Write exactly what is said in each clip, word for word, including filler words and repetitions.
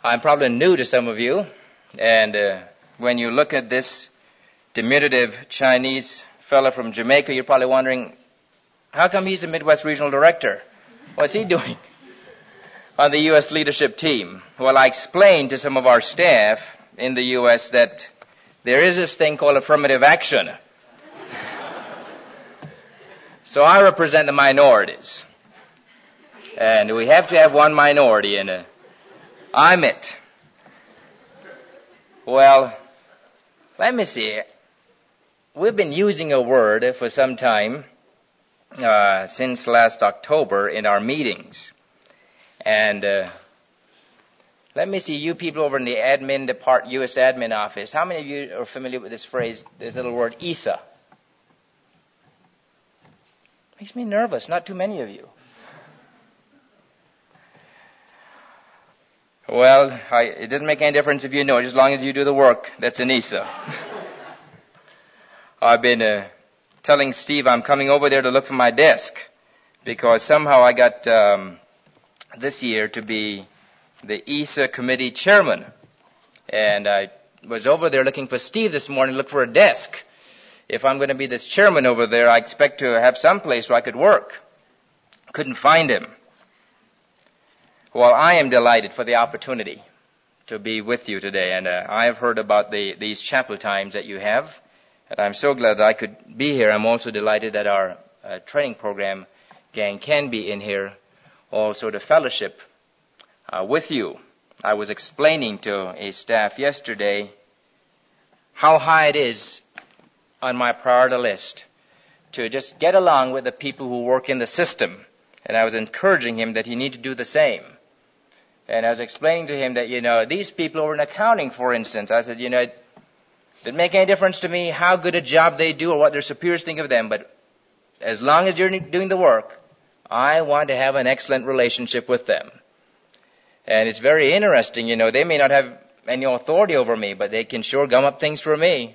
I'm probably new to some of you, and uh, when you look at this diminutive Chinese fellow from Jamaica, you're probably wondering, how come he's a Midwest Regional Director? What's he doing on the U S leadership team? Well, I explained to some of our staff in the U S that there is this thing called affirmative action. So I represent the minorities. And we have to have one minority, and uh, I'm it. Well, let me see. We've been using a word for some time, uh, since last October in our meetings. And uh, let me see, you people over in the admin depart, U S admin office, how many of you are familiar with this phrase, this little word, I S A? Makes me nervous, not too many of you. Well, I, it doesn't make any difference if you know it, as long as you do the work. That's an I S A. I've been uh, telling Steve I'm coming over there to look for my desk, because somehow I got um, this year to be the I S A committee chairman. And I was over there looking for Steve this morning to look for a desk. If I'm going to be this chairman over there, I expect to have some place where I could work. Couldn't find him. Well, I am delighted for the opportunity to be with you today, and uh, I have heard about the, these chapel times that you have, and I'm so glad that I could be here. I'm also delighted that our uh, training program gang can be in here, also to fellowship uh, with you. I was explaining to a staff yesterday how high it is on my priority list to just get along with the people who work in the system, and I was encouraging him that he need to do the same. And I was explaining to him that, you know, these people over in accounting, for instance, I said, you know, it doesn't make any difference to me how good a job they do or what their superiors think of them, but as long as you're doing the work, I want to have an excellent relationship with them. And it's very interesting, you know, they may not have any authority over me, but they can sure gum up things for me.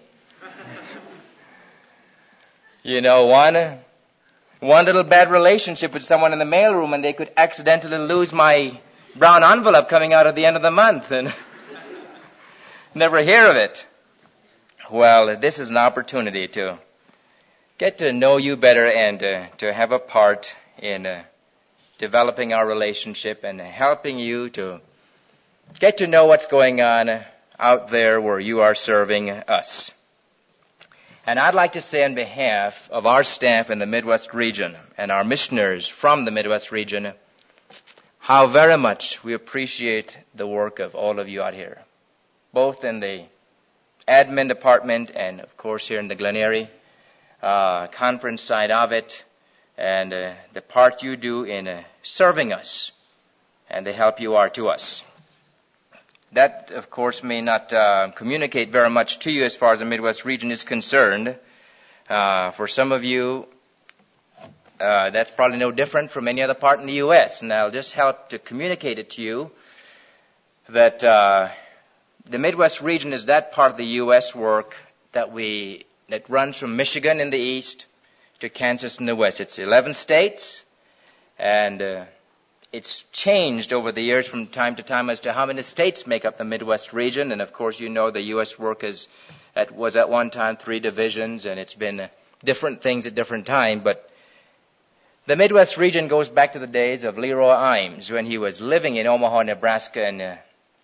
You know, one, one little bad relationship with someone in the mailroom and they could accidentally lose my brown envelope coming out at the end of the month and never hear of it. Well, this is an opportunity to get to know you better and uh, to have a part in uh, developing our relationship and helping you to get to know what's going on out there where you are serving us. And I'd like to say on behalf of our staff in the Midwest region and our missionaries from the Midwest region, how very much we appreciate the work of all of you out here, both in the admin department and, of course, here in the Glen Eyrie uh, conference side of it, and uh, the part you do in uh, serving us and the help you are to us. That, of course, may not uh, communicate very much to you as far as the Midwest region is concerned. Uh, for some of you, Uh, that's probably no different from any other part in the U S, and I'll just help to communicate it to you that uh, the Midwest region is that part of the U S work that we that runs from Michigan in the east to Kansas in the west. It's eleven states, and uh, it's changed over the years from time to time as to how many states make up the Midwest region. And of course, you know the U S work is at, was at one time three divisions, and it's been different things at different times, but the Midwest region goes back to the days of Leroy Imes when he was living in Omaha, Nebraska, and uh,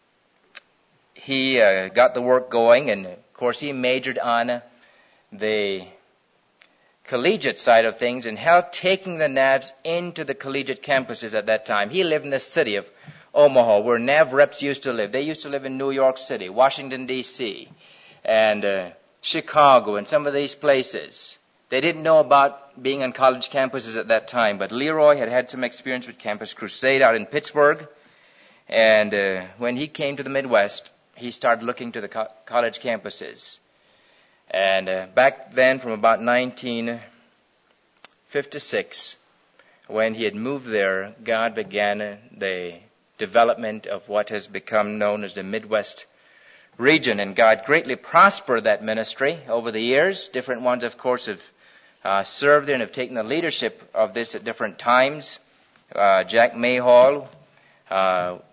he uh, got the work going, and of course he majored on the collegiate side of things and helped taking the N A Vs into the collegiate campuses at that time. He lived in the city of Omaha where N A V reps used to live. They used to live in New York City, Washington, D C, and uh, Chicago, and some of these places. They didn't know about being on college campuses at that time, but Leroy had had some experience with Campus Crusade out in Pittsburgh, and uh, when he came to the Midwest, he started looking to the co- college campuses. And uh, back then, from about nineteen fifty-six, when he had moved there, God began the development of what has become known as the Midwest region, and God greatly prospered that ministry over the years. Different ones, of course, have Uh, served there and have taken the leadership of this at different times. Uh, Jack Mayhall uh,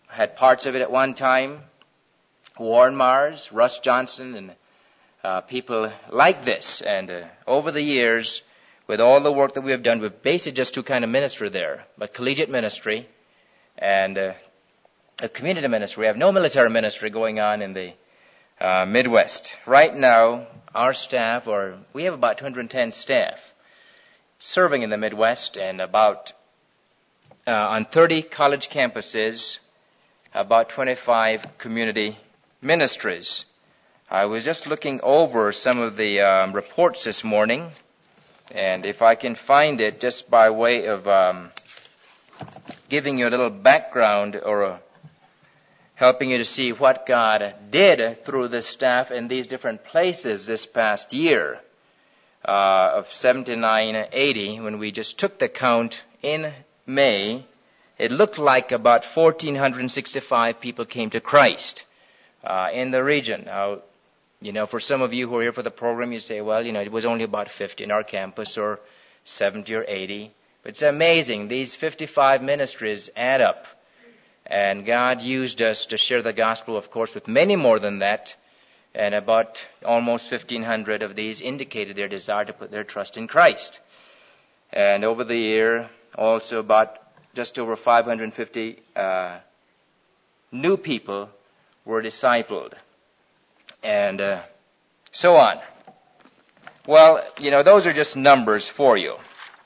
had parts of it at one time. Warren Mars, Russ Johnson, and uh, people like this. And uh, over the years, with all the work that we have done, we've basically just two kind of ministry there, but collegiate ministry and uh, a community ministry. We have no military ministry going on in the uh, Midwest. Right now, our staff, or we have about two hundred ten staff serving in the Midwest, and about uh, on thirty college campuses, about twenty-five community ministries. I was just looking over some of the um, reports this morning, and if I can find it, just by way of um, giving you a little background or a, helping you to see what God did through the staff in these different places this past year uh, of seventy-nine eighty, when we just took the count in May, it looked like about one thousand four hundred sixty-five people came to Christ uh, in the region. Now, you know, for some of you who are here for the program, you say, well, you know, it was only about fifty in our campus, or seventy or eighty. But it's amazing. These fifty-five ministries add up. And God used us to share the gospel, of course, with many more than that. And about almost fifteen hundred of these indicated their desire to put their trust in Christ. And over the year, also about just over five hundred fifty uh, new people were discipled. And uh, so on. Well, you know, those are just numbers for you.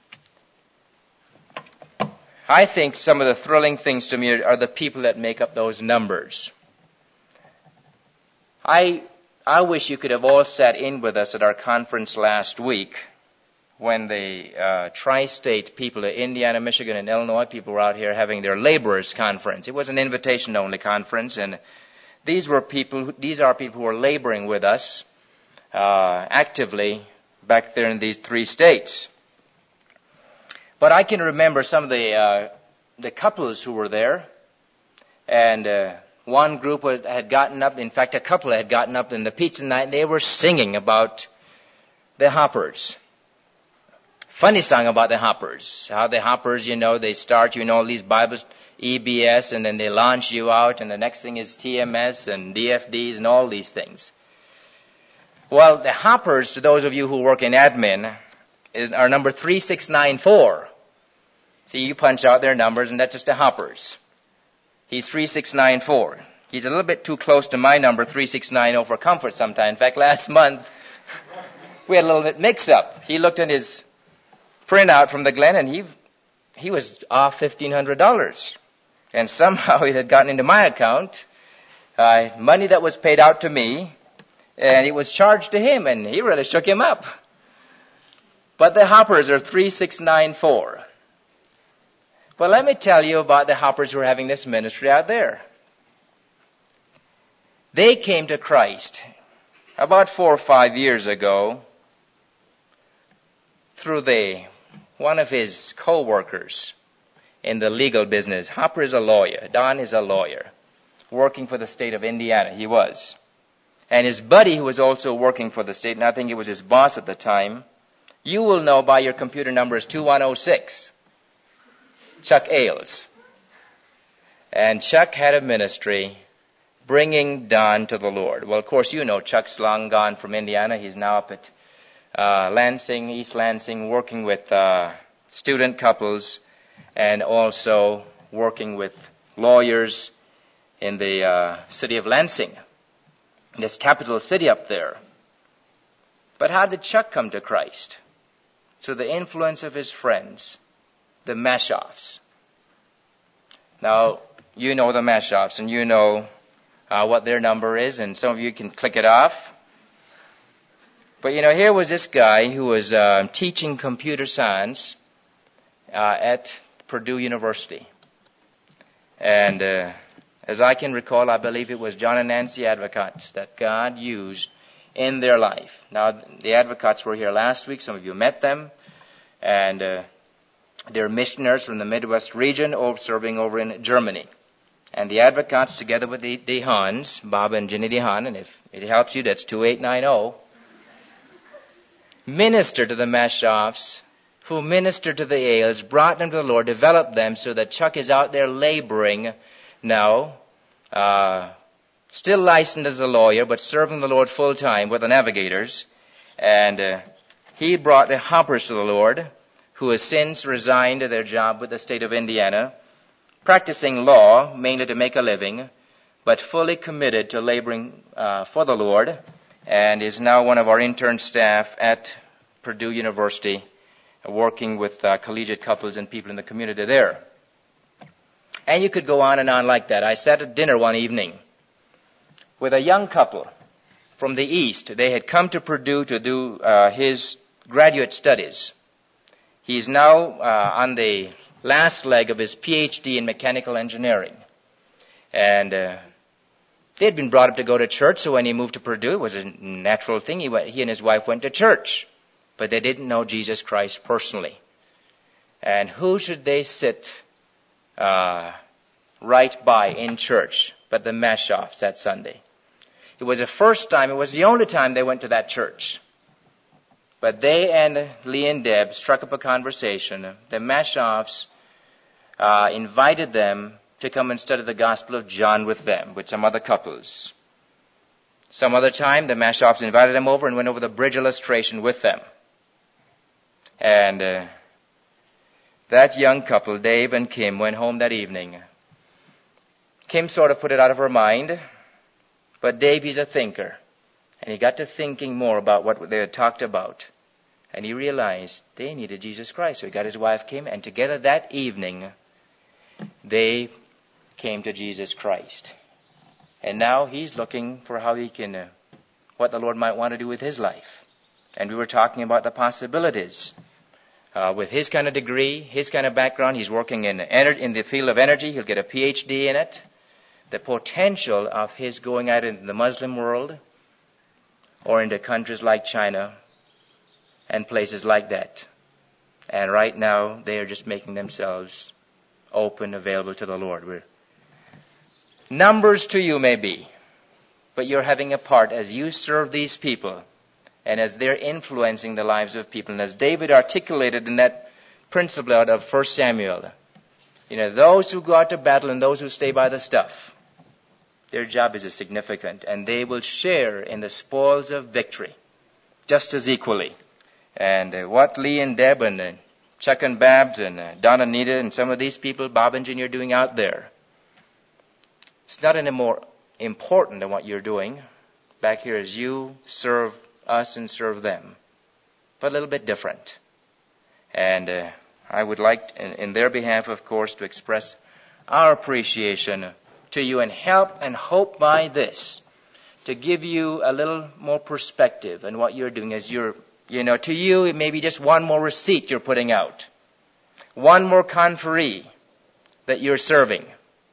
I think some of the thrilling things to me are the people that make up those numbers. I I wish you could have all sat in with us at our conference last week when the uh, tri-state people of Indiana, Michigan, and Illinois people were out here having their laborers conference. It was an invitation-only conference, and these were people. These are people who are laboring with us uh, actively back there in these three states. But I can remember some of the uh, the couples who were there, and uh, one group had gotten up. In fact, a couple had gotten up in the pizza night, and they were singing about the Hoppers. Funny song about the Hoppers. How the Hoppers, you know, they start you in all these Bibles, E B S, and then they launch you out, and the next thing is T M S and D F Ds and all these things. Well, the Hoppers, to those of you who work in admin, is our number three six nine four. See, you punch out their numbers, and that's just the Hoppers. He's three six nine four. He's a little bit too close to my number, three six nine zero, for comfort sometimes. In fact, last month, we had a little bit mix-up. He looked at his printout from the Glen, and he he was off fifteen hundred dollars. And somehow it had gotten into my account, uh, money that was paid out to me, and it was charged to him, and he really shook him up. But the Hoppers are three six nine four. Well, let me tell you about the Hoppers who are having this ministry out there. They came to Christ about four or five years ago through the one of his co-workers in the legal business. Hopper is a lawyer. Don is a lawyer working for the state of Indiana. He was. And his buddy, who was also working for the state, and I think he was his boss at the time, you will know by your computer number is two one zero six. Chuck Ailes. And Chuck had a ministry bringing Don to the Lord. Well, of course, you know Chuck's long gone from Indiana. He's now up at uh, Lansing, East Lansing, working with uh, student couples and also working with lawyers in the uh, city of Lansing, this capital city up there. But how did Chuck come to Christ? Through the influence of his friends, the Mashoffs. Now, you know the Mashoffs, and you know uh, what their number is, and some of you can click it off. But, you know, here was this guy who was uh, teaching computer science uh, at Purdue University. And uh, as I can recall, I believe it was John and Nancy Advocates that God used in their life. Now, the Advocates were here last week. Some of you met them. And uh, they're missionaries from the Midwest region over, serving over in Germany. And the Advocates, together with the DeHaans, Bob and Jenny DeHaan, and if it helps you, that's two eight nine zero, ministered to the Mashoffs, who ministered to the Ailes, brought them to the Lord, developed them so that Chuck is out there laboring now, uh, still licensed as a lawyer, but serving the Lord full time with the Navigators. And uh, he brought the Hoppers to the Lord, who has since resigned their job with the state of Indiana, practicing law mainly to make a living, but fully committed to laboring uh, for the Lord, and is now one of our intern staff at Purdue University, working with uh, collegiate couples and people in the community there. And you could go on and on like that. I sat at dinner one evening with a young couple from the East. They had come to Purdue to do uh, his graduate studies. He's now uh, on the last leg of his P H D in mechanical engineering. And uh, they had been brought up to go to church, so when he moved to Purdue, it was a natural thing. He, went, he and his wife went to church. But they didn't know Jesus Christ personally. And who should they sit uh, right by in church but the Mashoffs that Sunday? It was the first time, it was the only time they went to that church. But they and Lee and Deb struck up a conversation. The Mashoffs uh, invited them to come and study the Gospel of John with them, with some other couples. Some other time, the Mashoffs invited them over and went over the bridge illustration with them. And uh, that young couple, Dave and Kim, went home that evening. Kim sort of put it out of her mind, but Dave, he's a thinker. And he got to thinking more about what they had talked about. And he realized they needed Jesus Christ. So he got his wife, Kim, and together that evening, they came to Jesus Christ. And now he's looking for how he can, uh, what the Lord might want to do with his life. And we were talking about the possibilities. Uh, with his kind of degree, his kind of background, he's working in, ener- in the field of energy. He'll get a P H D in it. The potential of his going out into the Muslim world or into countries like China and places like that. And right now, they are just making themselves open, available to the Lord. We're numbers to you may be, but you're having a part as you serve these people and as they're influencing the lives of people. And as David articulated in that principle out of First Samuel, you know, those who go out to battle and those who stay by the stuff, their job is significant, and they will share in the spoils of victory just as equally. And uh, what Lee and Deb and uh, Chuck and Babs and uh, Don and Nita and some of these people, Bob and Ginny, are doing out there, it's not any more important than what you're doing back here as you serve us and serve them, but a little bit different. And uh, I would like, in, in their behalf, of course, to express our appreciation to you and help and hope by this to give you a little more perspective in what you're doing as you're, you know, to you it may be just one more receipt you're putting out, one more conferee that you're serving,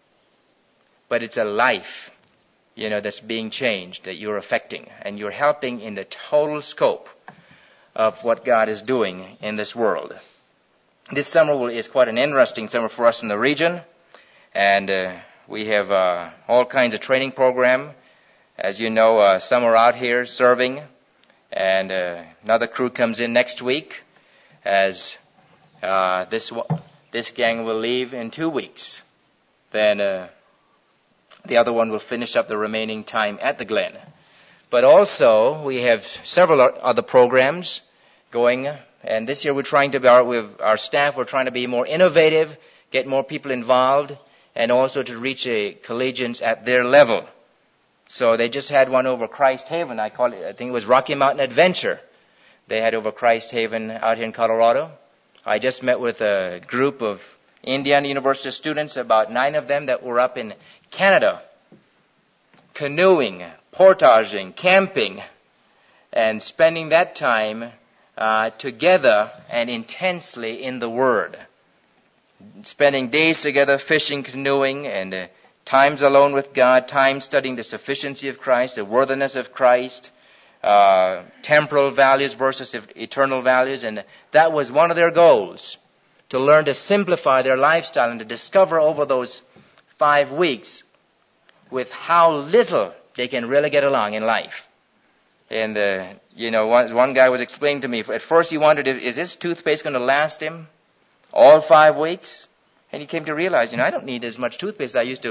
but it's a life, you know, that's being changed, that you're affecting, and you're helping in the total scope of what God is doing in this world. This summer is quite an interesting summer for us in the region, and uh, we have uh, all kinds of training program. As you know, uh, some are out here serving, and uh, another crew comes in next week, as uh, this this gang will leave in two weeks. Then uh, the other one will finish up the remaining time at the Glen. But also, we have several other programs going, and this year we're trying to be, our, with our staff, we're trying to be more innovative, get more people involved, and also to reach a collegians at their level. So they just had one over Christ Haven. I call it, I think it was Rocky Mountain Adventure. They had over Christ Haven out here in Colorado. I just met with a group of Indiana University students, about nine of them that were up in Canada, canoeing, portaging, camping, and spending that time uh, together and intensely in the Word. Spending days together fishing, canoeing, and uh, times alone with God, time studying the sufficiency of Christ, the worthiness of Christ, uh, temporal values versus eternal values. And that was one of their goals, to learn to simplify their lifestyle and to discover over those five weeks with how little they can really get along in life. And, uh, you know, one, one guy was explaining to me, at first he wondered, is this toothpaste going to last him all five weeks? And he came to realize, you know, I don't need as much toothpaste as I used to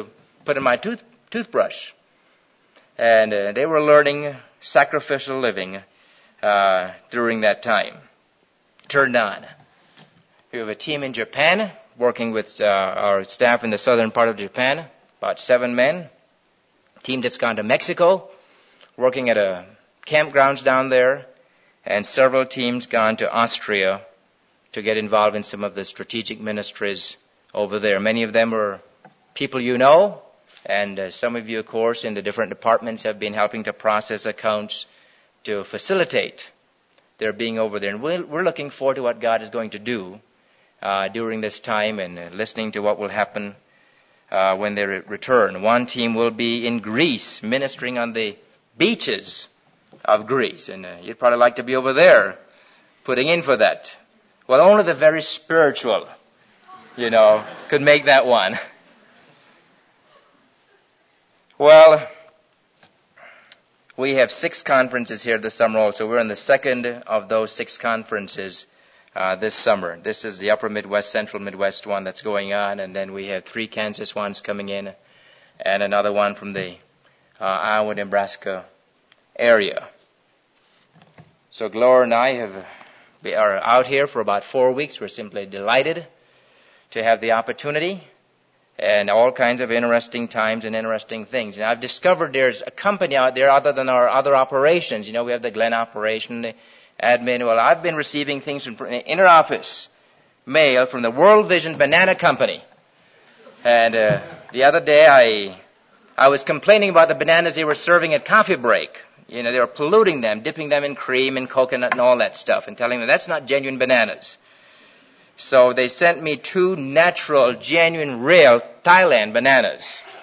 put in my tooth, toothbrush. And uh, they were learning sacrificial living uh, during that time. Turned on. We have a team in Japan working with uh, our staff in the southern part of Japan, about seven men. Team that's gone to Mexico, working at a campgrounds down there, and several teams gone to Austria to get involved in some of the strategic ministries over there. Many of them are people you know, and uh, some of you, of course, in the different departments have been helping to process accounts to facilitate their being over there. And we're, we're looking forward to what God is going to do uh, during this time, and uh, listening to what will happen uh, when they re- return. One team will be in Greece, ministering on the beaches of Greece. And uh, you'd probably like to be over there, putting in for that. Well, only the very spiritual, you know, could make that one. Well, we have six conferences here this summer also. We're in the second of those six conferences uh, this summer. This is the Upper Midwest, Central Midwest one that's going on, and then we have three Kansas ones coming in, and another one from the uh, Iowa, Nebraska area. So Gloria and I have we are out here for about four weeks. We're simply delighted to have the opportunity, and all kinds of interesting times and interesting things. And I've discovered there's a company out there other than our other operations. You know, we have the Glen operation, the admin. Well, I've been receiving things from the inner office mail from the World Vision Banana Company. And uh, the other day I I was complaining about the bananas they were serving at coffee break. You know, they were polluting them, dipping them in cream and coconut and all that stuff, and telling them that's not genuine bananas. So they sent me two natural, genuine, real Thailand bananas.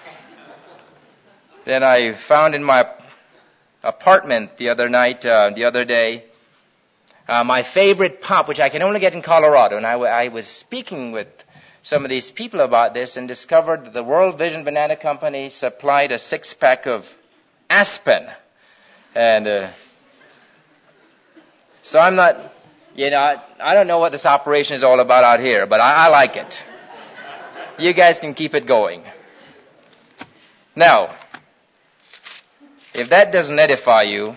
Then I found in my apartment the other night, uh, the other day, uh, my favorite pop, which I can only get in Colorado. And I, w- I was speaking with some of these people about this and discovered that the World Vision Banana Company supplied a six-pack of Aspen. And uh, so I'm not, you know, I, I don't know what this operation is all about out here, but I, I like it. You guys can keep it going. Now, if that doesn't edify you,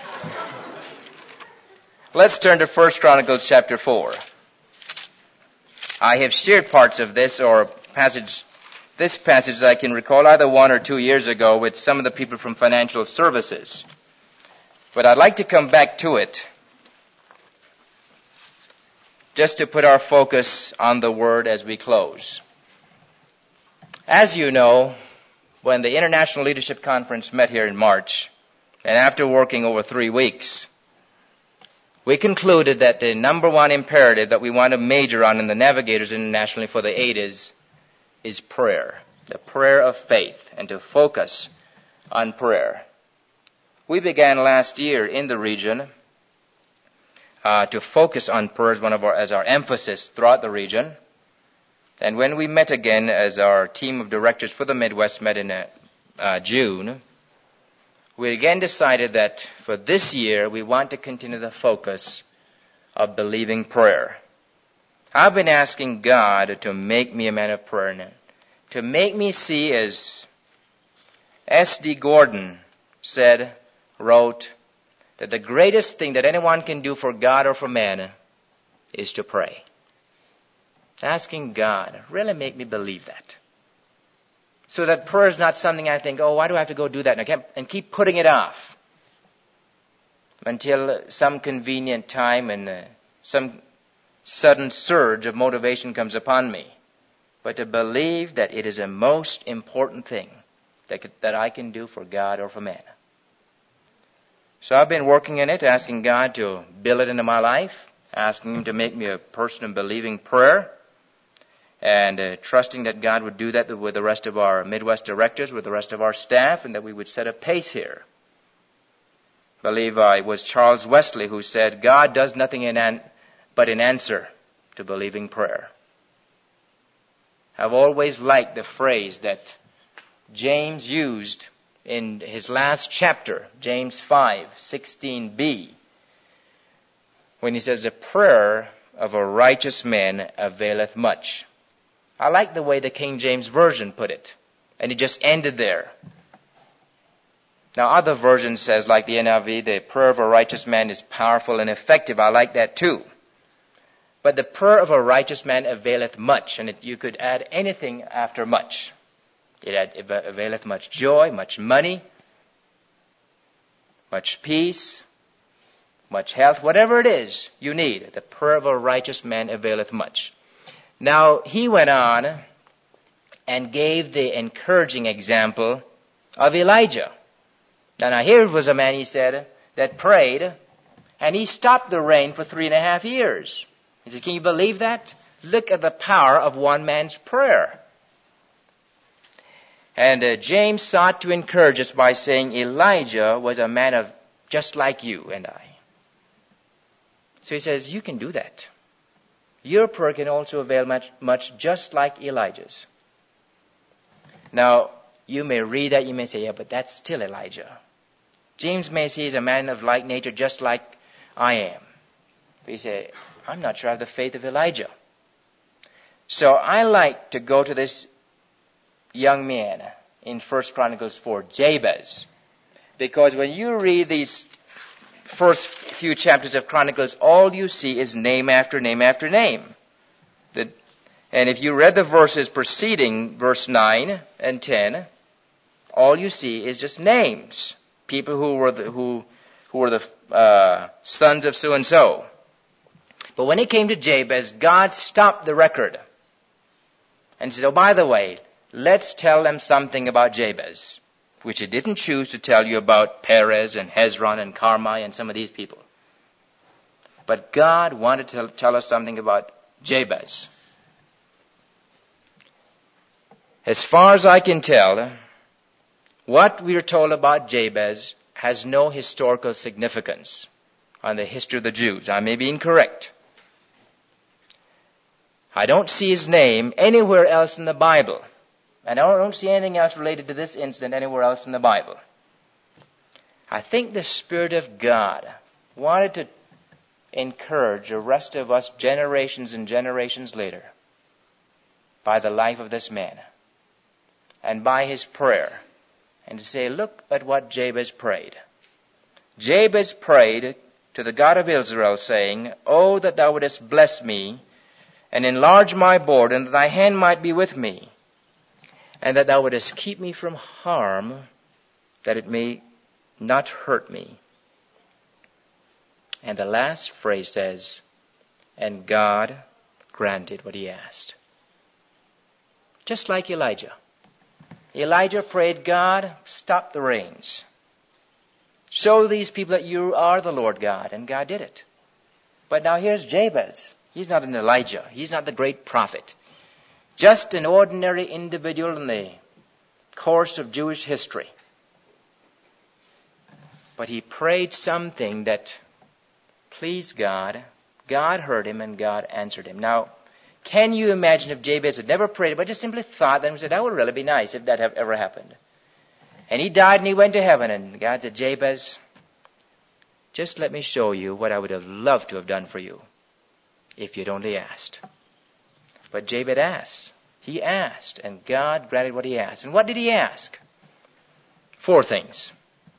let's turn to First Chronicles chapter four. I have shared parts of this or passage, this passage that I can recall either one or two years ago with some of the people from financial services. But I'd like to come back to it just to put our focus on the Word as we close. As you know, when the International Leadership Conference met here in March, and after working over three weeks, we concluded that the number one imperative that we want to major on in the Navigators internationally for the eight is, is prayer, the prayer of faith, and to focus on prayer. We began last year in the region uh, to focus on prayer as one of our, as our emphasis throughout the region. And when we met again as our team of directors for the Midwest met in uh, uh, June, we again decided that for this year we want to continue the focus of believing prayer. I've been asking God to make me a man of prayer now, to make me see, as S D Gordon said, wrote, that the greatest thing that anyone can do for God or for man is to pray. Asking God, really make me believe that. So that prayer is not something I think, oh, why do I have to go do that? And, I can't, and keep putting it off until some convenient time and uh, some sudden surge of motivation comes upon me. But to believe that it is a most important thing that, that I can do for God or for man. So I've been working in it, asking God to build it into my life, asking Him to make me a person of believing prayer, and uh, trusting that God would do that with the rest of our Midwest directors, with the rest of our staff, and that we would set a pace here. I believe uh, it was Charles Wesley who said, God does nothing in an- but in answer to believing prayer. I've always liked the phrase that James used in his last chapter, James five sixteen b, when he says, the prayer of a righteous man availeth much. I like the way the King James Version put it. And it just ended there. Now, other versions says, like the N I V, the prayer of a righteous man is powerful and effective. I like that too. But the prayer of a righteous man availeth much. And it, you could add anything after much. It, had, it availeth much joy, much money, much peace, much health, whatever it is you need. The prayer of a righteous man availeth much. Now, he went on and gave the encouraging example of Elijah. Now, now here was a man, he said, that prayed, and he stopped the rain for three and a half years. He said, can you believe that? Look at the power of one man's prayer. And uh, James sought to encourage us by saying Elijah was a man of just like you and I. So he says, you can do that. Your prayer can also avail much, much just like Elijah's. Now, you may read that, you may say, yeah, but that's still Elijah. James may say he's a man of like nature just like I am. But you say, I'm not sure I have the faith of Elijah. So I like to go to this young man in First Chronicles four, Jabez. Because when you read these first few chapters of Chronicles, all you see is name after name after name. The, and if you read the verses preceding verse nine and ten, all you see is just names. People who were the, who, who were the uh, sons of so-and-so. But when it came to Jabez, God stopped the record and said, oh, by the way, let's tell them something about Jabez, which he didn't choose to tell you about Perez and Hezron and Carmi and some of these people. But God wanted to tell us something about Jabez. As far as I can tell, what we are told about Jabez has no historical significance on the history of the Jews. I may be incorrect. I don't see his name anywhere else in the Bible. And I don't see anything else related to this incident anywhere else in the Bible. I think the Spirit of God wanted to encourage the rest of us generations and generations later by the life of this man and by his prayer, and to say, look at what Jabez prayed. Jabez prayed to the God of Israel, saying, oh, that thou wouldest bless me and enlarge my board, and that thy hand might be with me, and that thou wouldest keep me from harm, that it may not hurt me. And the last phrase says, and God granted what he asked. Just like Elijah. Elijah prayed, God, stop the rains. Show these people that you are the Lord God. And God did it. But now here's Jabez. He's not an Elijah. He's not the great prophet. Just an ordinary individual in the course of Jewish history. But he prayed something that pleased God. God heard him and God answered him. Now, can you imagine if Jabez had never prayed, but just simply thought and said, that would really be nice if that had ever happened. And he died and he went to heaven, and God said, Jabez, just let me show you what I would have loved to have done for you if you'd only asked. But Jabez asked. He asked, and God granted what he asked. And what did he ask? Four things.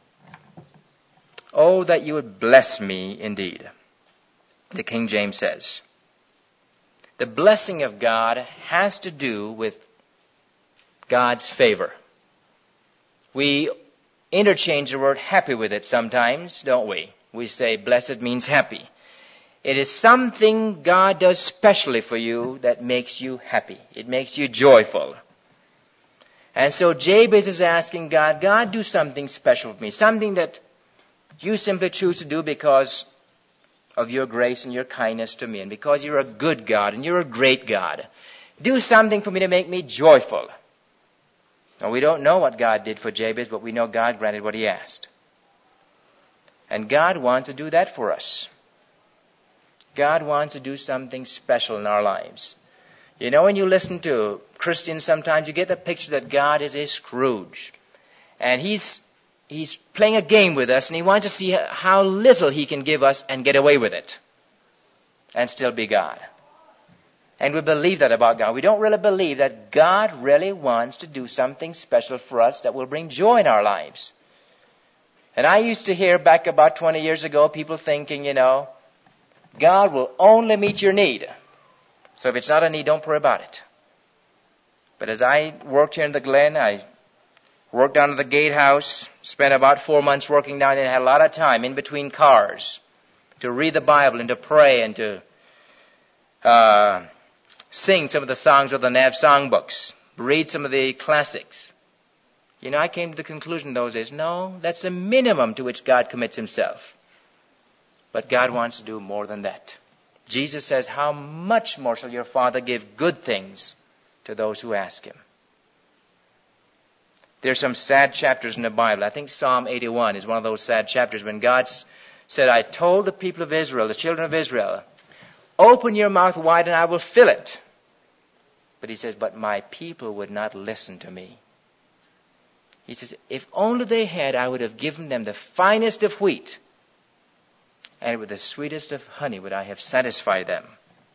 Oh, that you would bless me indeed, the King James says. The blessing of God has to do with God's favor. We interchange the word happy with it sometimes, don't we? We say blessed means happy. It is something God does specially for you that makes you happy. It makes you joyful. And so Jabez is asking God, God, do something special for me. Something that you simply choose to do because of your grace and your kindness to me, and because you're a good God and you're a great God. Do something for me to make me joyful. Now, we don't know what God did for Jabez, but we know God granted what he asked. And God wants to do that for us. God wants to do something special in our lives. You know, when you listen to Christians sometimes, you get the picture that God is a Scrooge. And he's He's playing a game with us, and he wants to see how little he can give us and get away with it and still be God. And we believe that about God. We don't really believe that God really wants to do something special for us that will bring joy in our lives. And I used to hear back about twenty years ago people thinking, you know, God will only meet your need. So if it's not a need, don't pray about it. But as I worked here in the Glen, I worked down at the gatehouse, spent about four months working down there, and had a lot of time in between cars to read the Bible and to pray and to uh, sing some of the songs of the N A V songbooks, read some of the classics. You know, I came to the conclusion in those days, no, that's the minimum to which God commits himself. But God wants to do more than that. Jesus says, how much more shall your Father give good things to those who ask him? There's some sad chapters in the Bible. I think Psalm eighty-one is one of those sad chapters when God said, I told the people of Israel, the children of Israel, open your mouth wide and I will fill it. But he says, but my people would not listen to me. He says, if only they had, I would have given them the finest of wheat, and with the sweetest of honey would I have satisfied them.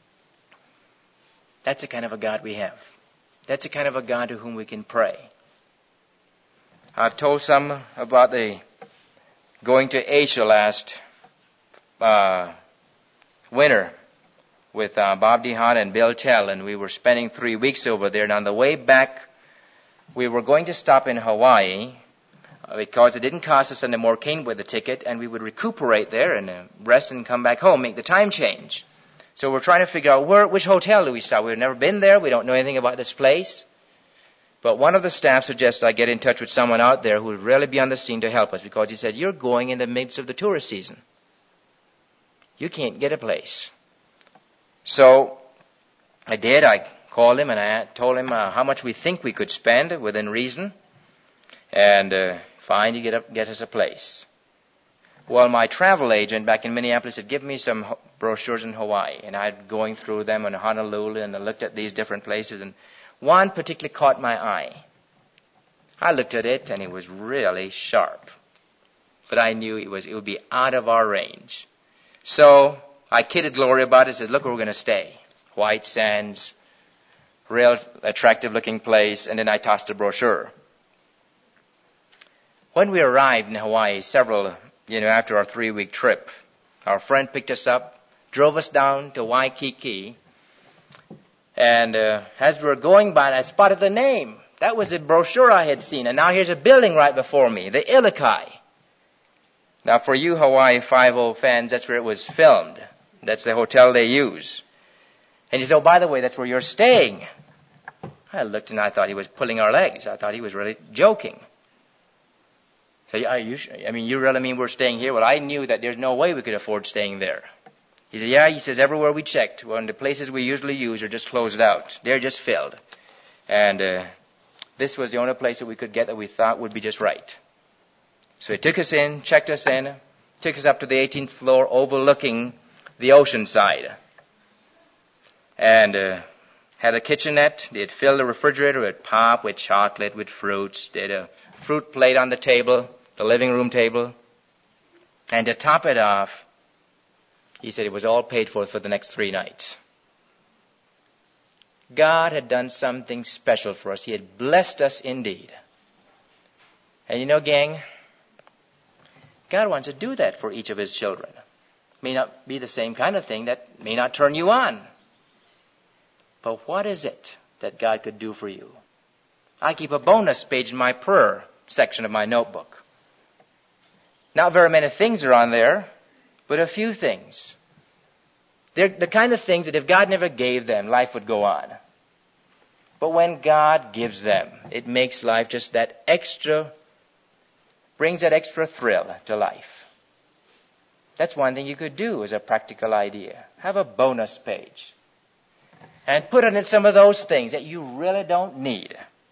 That's the kind of a God we have. That's the kind of a God to whom we can pray. I've told some about the going to Asia last uh, winter with uh, Bob DeHaan and Bill Tell, and we were spending three weeks over there. And on the way back, we were going to stop in Hawaii uh, because it didn't cost us any more cane with the ticket, and we would recuperate there and uh, rest and come back home, make the time change. So we're trying to figure out where, which hotel do we stop. We've never been there. We don't know anything about this place. But one of the staff suggested I get in touch with someone out there who would really be on the scene to help us, because he said, you're going in the midst of the tourist season. You can't get a place. So I did. I called him and I told him uh, how much we think we could spend within reason, and uh, find you get, a, get us a place. Well, my travel agent back in Minneapolis had given me some ho- brochures in Hawaii, and I'd going through them in Honolulu, and I looked at these different places, and one particularly caught my eye. I looked at it, and it was really sharp. But I knew it was it would be out of our range. So I kidded Gloria about it, said, look where we're going to stay. White Sands, real attractive-looking place, and then I tossed a brochure. When we arrived in Hawaii, several, you know, after our three-week trip, our friend picked us up, drove us down to Waikiki, and uh, as we were going by, I spotted the name. That was the brochure I had seen, and now here's a building right before me, the Ilikai. Now, for you Hawaii Five-O fans, that's where it was filmed. That's the hotel they use. And he said, oh, by the way, that's where you're staying. I looked and I thought he was pulling our legs. I thought he was really joking. So, are you, I mean, you really mean we're staying here? Well, I knew that there's no way we could afford staying there. He said, yeah, he says, everywhere we checked, well, the places we usually use are just closed out. They're just filled. And uh, this was the only place that we could get that we thought would be just right. So he took us in, checked us in, took us up to the eighteenth floor overlooking the ocean side. And uh, had a kitchenette. They had filled the refrigerator with pop, with chocolate, with fruits. They had a fruit plate on the table, the living room table. And to top it off, he said it was all paid for for the next three nights. God had done something special for us. He had blessed us indeed. And you know, gang, God wants to do that for each of his children. May not be the same kind of thing that may not turn you on. But what is it that God could do for you? I keep a bonus page in my prayer section of my notebook. Not very many things are on there, but a few things. They're the kind of things that if God never gave them, life would go on. But when God gives them, it makes life just that extra, brings that extra thrill to life. That's one thing you could do as a practical idea. Have a bonus page. And put in some of those things that you really don't need.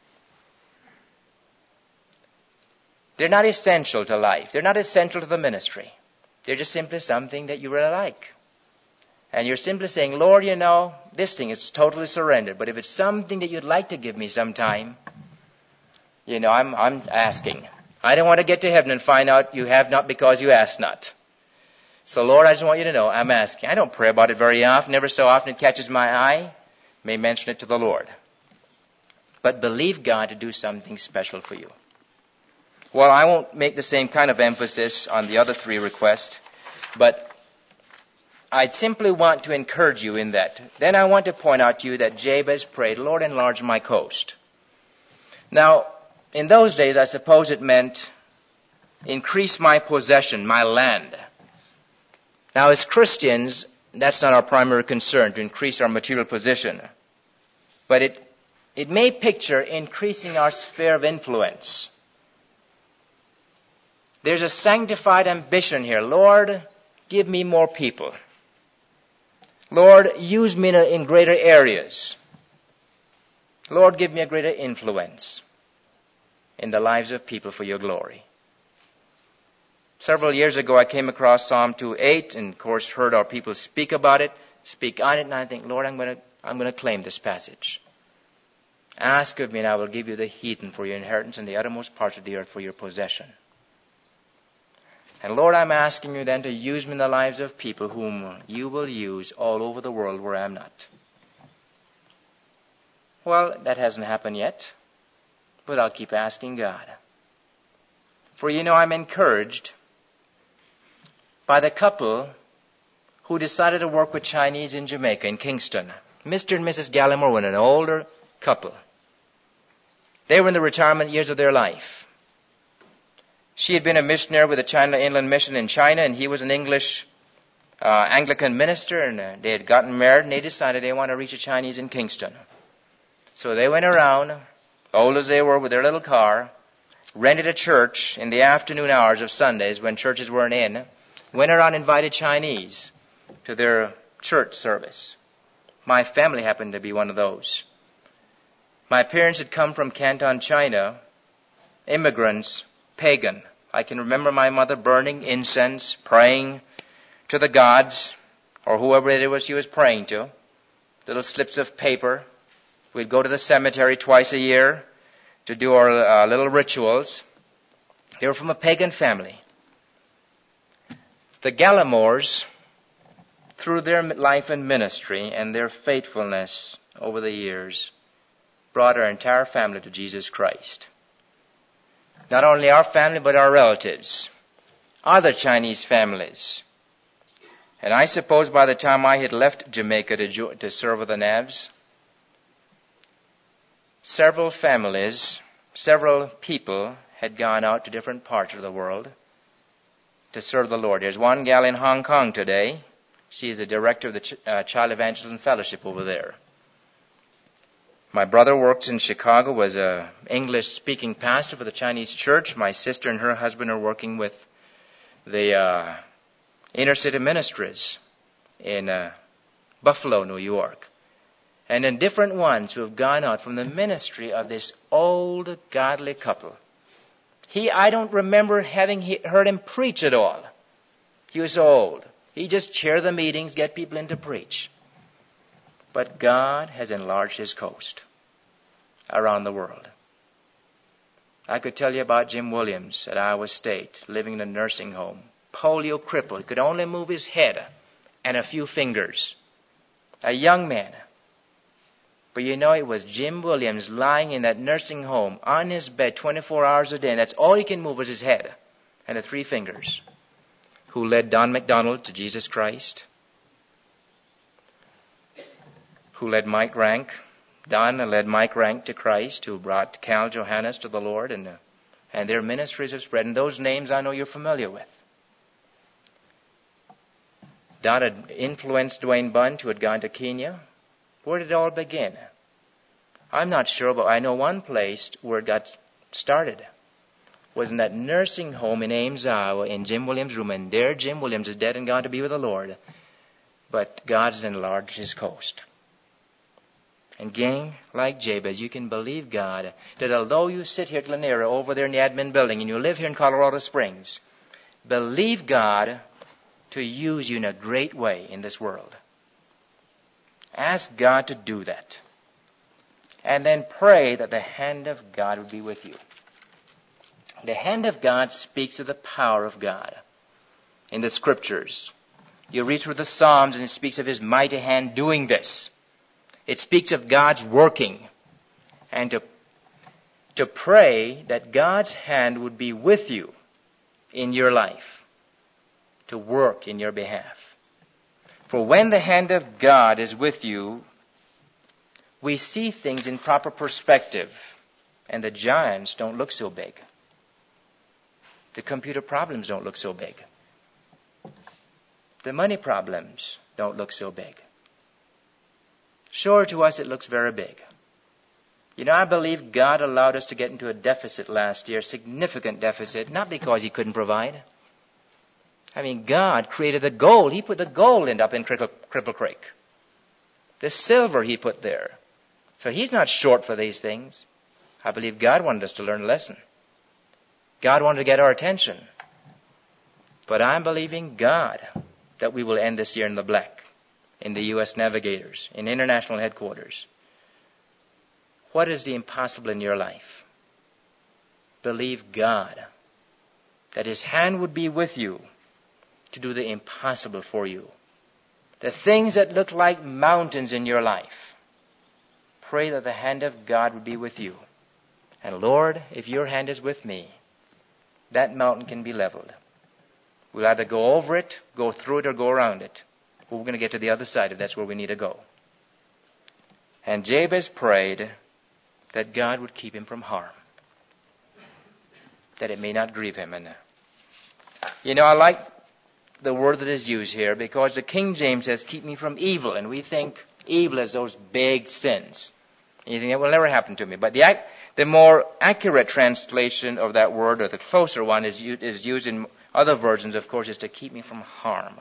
They're not essential to life. They're not essential to the ministry. They're just simply something that you really like. And you're simply saying, Lord, you know, this thing is totally surrendered. But if it's something that you'd like to give me sometime, you know, I'm, I'm asking. I don't want to get to heaven and find out you have not because you ask not. So, Lord, I just want you to know I'm asking. I don't pray about it very often. Never so often it catches my eye. may mention it to the Lord. But believe God to do something special for you. Well, I won't make the same kind of emphasis on the other three requests, but I'd simply want to encourage you in that. Then I want to point out to you that Jabez prayed, Lord, enlarge my coast. Now, in those days, I suppose it meant increase my possession, my land. Now, as Christians, that's not our primary concern, to increase our material position. But it, it may picture increasing our sphere of influence. There's a sanctified ambition here. Lord, give me more people. Lord, use me in, a, in greater areas. Lord, give me a greater influence in the lives of people for your glory. Several years ago, I came across Psalm two eight and, of course, heard our people speak about it, speak on it, and I think, Lord, I'm going to I'm going to claim this passage. Ask of me, and I will give you the heathen for your inheritance and the uttermost parts of the earth for your possession. And Lord, I'm asking you then to use me in the lives of people whom you will use all over the world where I'm not. Well, that hasn't happened yet, but I'll keep asking God. For you know, I'm encouraged by the couple who decided to work with Chinese in Jamaica, in Kingston. Mister and Missus Gallimore were an older couple. They were in the retirement years of their life. She had been a missionary with the China Inland Mission in China, and he was an English uh, Anglican minister, and uh, they had gotten married, and they decided they want to reach a Chinese in Kingston. So they went around, old as they were, with their little car, rented a church in the afternoon hours of Sundays when churches weren't in, went around and invited Chinese to their church service. My family happened to be one of those. My parents had come from Canton, China, immigrants, pagan. I can remember my mother burning incense, praying to the gods, or whoever it was she was praying to. Little slips of paper. We'd go to the cemetery twice a year to do our uh, little rituals. They were from a pagan family. The Gallimores, through their life and ministry and their faithfulness over the years, brought our entire family to Jesus Christ. Not only our family, but our relatives, other Chinese families. And I suppose by the time I had left Jamaica to, jo- to serve with the Navs, several families, several people had gone out to different parts of the world to serve the Lord. There's one gal in Hong Kong today. She is the director of the Ch- uh, Child Evangelism Fellowship over there. My brother works in Chicago, was a English-speaking pastor for the Chinese church. My sister and her husband are working with the uh, inner city ministries in uh, Buffalo, New York. And in different ones who have gone out from the ministry of this old godly couple. He, I don't remember having he, heard him preach at all. He was so old. He just chaired the meetings, get people in to preach. But God has enlarged his coast around the world. I could tell you about Jim Williams at Iowa State, living in a nursing home. Polio crippled. He could only move his head and a few fingers. A young man. But you know, it was Jim Williams lying in that nursing home on his bed twenty-four hours a day. And that's all he can move was his head and the three fingers. Who led Don McDonald to Jesus Christ. Who led Mike Rank. Don led Mike Rank to Christ, who brought Cal Johannes to the Lord, and, uh, and their ministries have spread. And those names I know you're familiar with. Don had influenced Dwayne Bunch, who had gone to Kenya. Where did it all begin? I'm not sure, but I know one place where it got started was in that nursing home in Ames, Iowa, in Jim Williams' room. And there Jim Williams is dead and gone to be with the Lord. But God's enlarged his coast. And gang, like Jabez, you can believe God that although you sit here at Lanier over there in the admin building and you live here in Colorado Springs, believe God to use you in a great way in this world. Ask God to do that. And then pray that the hand of God would be with you. The hand of God speaks of the power of God in the Scriptures. You read through the Psalms and it speaks of his mighty hand doing this. It speaks of God's working. And to, to pray that God's hand would be with you in your life, to work in your behalf. For when the hand of God is with you, we see things in proper perspective, and the giants don't look so big. The computer problems don't look so big. The money problems don't look so big. Sure, to us it looks very big. You know, I believe God allowed us to get into a deficit last year, significant deficit, not because He couldn't provide. I mean, God created the gold. He put the gold in up in Cripple, Cripple Creek. The silver He put there. So He's not short for these things. I believe God wanted us to learn a lesson. God wanted to get our attention. But I'm believing God that we will end this year in the black, in the U S Navigators, in international headquarters. What is the impossible in your life? Believe God that His hand would be with you to do the impossible for you. The things that look like mountains in your life, pray that the hand of God would be with you. And Lord, if your hand is with me, that mountain can be leveled. We'll either go over it, go through it, or go around it. But we're going to get to the other side if that's where we need to go. And Jabez prayed that God would keep him from harm, that it may not grieve him. And, you know, I like the word that is used here because the King James says, keep me from evil. And we think evil is those big sins. And you think that will never happen to me. But the the more accurate translation of that word, or the closer one, is, is used in other versions, of course, is to keep me from harm.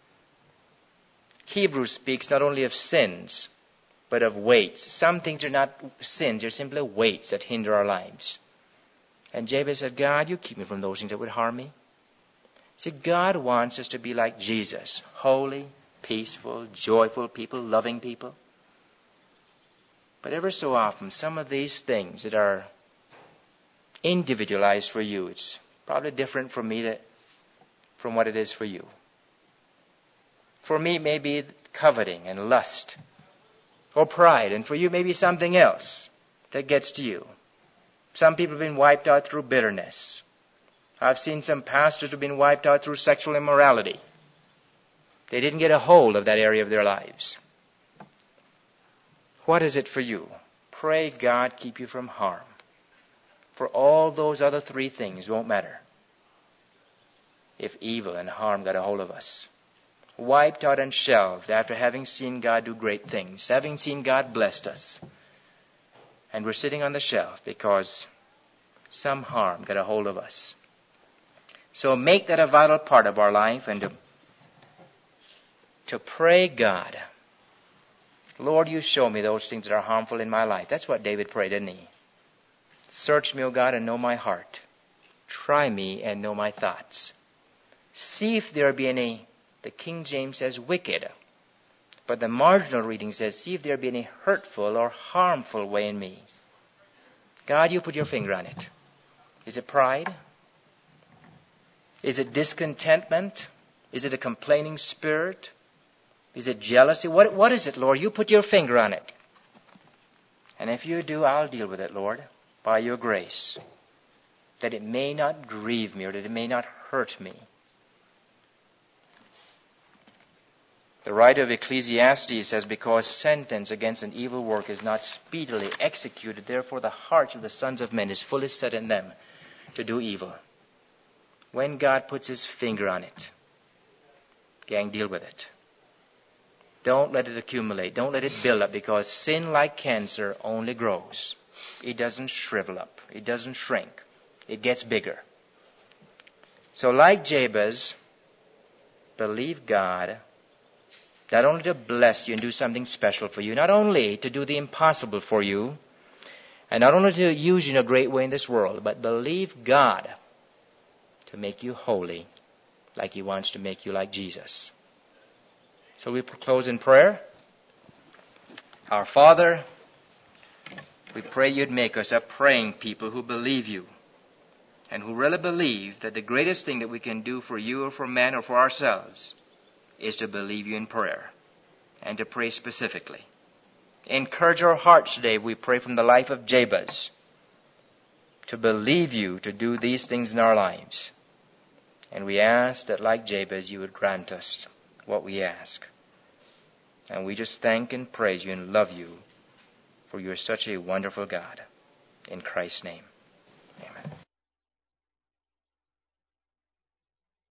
Hebrew speaks not only of sins, but of weights. Some things are not sins, they're simply weights that hinder our lives. And Jabez said, God, you keep me from those things that would harm me. See, God wants us to be like Jesus, holy, peaceful, joyful people, loving people. But ever so often, some of these things that are individualized for you, it's probably different from me to, from what it is for you. For me, it may be coveting and lust or pride, and for you, maybe something else that gets to you. Some people have been wiped out through bitterness. I've seen some pastors who have been wiped out through sexual immorality. They didn't get a hold of that area of their lives. What is it for you? Pray God keep you from harm. For all those other three things won't matter if evil and harm got a hold of us. Wiped out and shelved after having seen God do great things, having seen God blessed us. And we're sitting on the shelf because some harm got a hold of us. So make that a vital part of our life, and to, to pray God, Lord, you show me those things that are harmful in my life. That's what David prayed, didn't he? Search me, O God, and know my heart. Try me and know my thoughts. See if there be any, the King James says wicked, but the marginal reading says, see if there be any hurtful or harmful way in me. God, you put your finger on it. Is it pride? Is it discontentment? Is it a complaining spirit? Is it jealousy? What, what is it, Lord? You put your finger on it. And if you do, I'll deal with it, Lord, by your grace, that it may not grieve me or that it may not hurt me. The writer of Ecclesiastes says, because sentence against an evil work is not speedily executed, therefore the heart of the sons of men is fully set in them to do evil. When God puts his finger on it, gang, deal with it. Don't let it accumulate. Don't let it build up, because sin, like cancer, only grows. It doesn't shrivel up. It doesn't shrink. It gets bigger. So like Jabez, believe God not only to bless you and do something special for you, not only to do the impossible for you, and not only to use you in a great way in this world, but believe God to make you holy like he wants to make you like Jesus. So we close in prayer. Our Father, we pray you'd make us a praying people who believe you, and who really believe that the greatest thing that we can do for you or for men or for ourselves is to believe you in prayer and to pray specifically. Encourage our hearts today, we pray, from the life of Jabez, to believe you to do these things in our lives. And we ask that, like Jabez, you would grant us what we ask. And we just thank and praise you and love you, for you are such a wonderful God. In Christ's name.